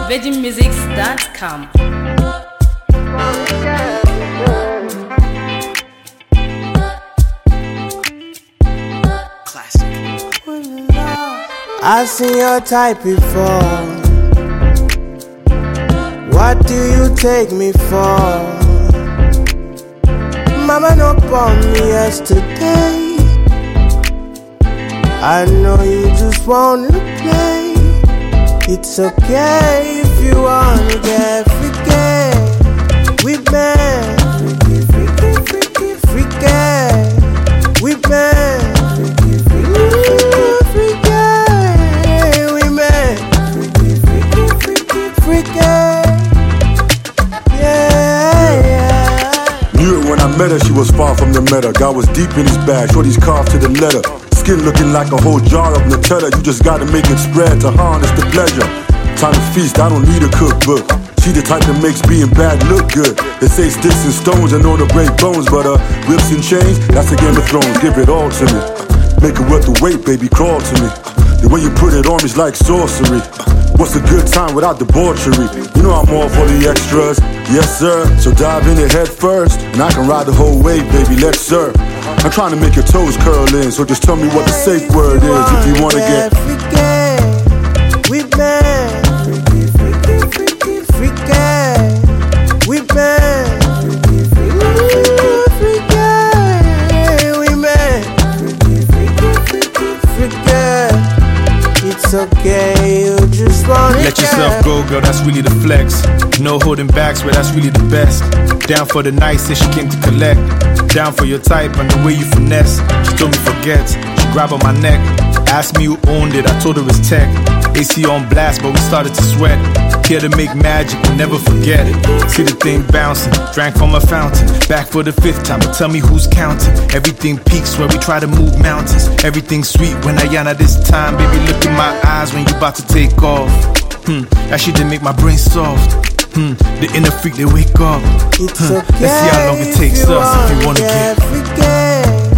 virginmusics.com. I've seen your type before. What do you take me for? Mama no born me yesterday. I know you just wanna play. It's okay if you wanna get freaky. We been freaky, freaky, freaky, freaky. We been freaky, freaky, freaky, freaky. We been freaky, freaky, freaky, freaky. Knew it when I met her, she was far from the meta. God was deep in his bag, shorty's carved to the letter. Skin looking like a whole jar of Nutella. You just gotta make it spread to harness the pleasure. Time to feast, I don't need a cookbook. She the type that makes being bad look good. They say sticks and stones and know to break bones, but whips and chains, that's a Game of Thrones. Give it all to me. Make it worth the wait, baby, crawl to me. The way you put it on me's like sorcery. What's a good time without debauchery? You know I'm all for the extras, yes sir. So dive in it head first, and I can ride the whole wave, baby, let's serve. I'm trying to make your toes curl in, so just tell me what the safe word is if you wanna get freaky. We been freaky, freaky, freaky, freaky. We been freaky, freaky, freaky. We been freaky, freaky, freaky, freaky. It's okay, you just wanna let yourself go, girl, that's really the flex. No holding backs, but that's really the best. Down for the night, said she came to collect. Down for your type and the way you finesse. She told me forget, she grabbed on my neck. Asked me who owned it, I told her it's tech. AC on blast, but we started to sweat. Here to make magic, we'll never forget it. See the thing bouncing, drank from a fountain. Back for the 5th time, but tell me who's counting. Everything peaks where we try to move mountains. Everything's sweet when I yana this time. Baby, look in my eyes when you about to take off. That shit didn't make my brain soft. The inner freak, they wake up. It's okay. Let's see how long it takes us if you wanna get freaky.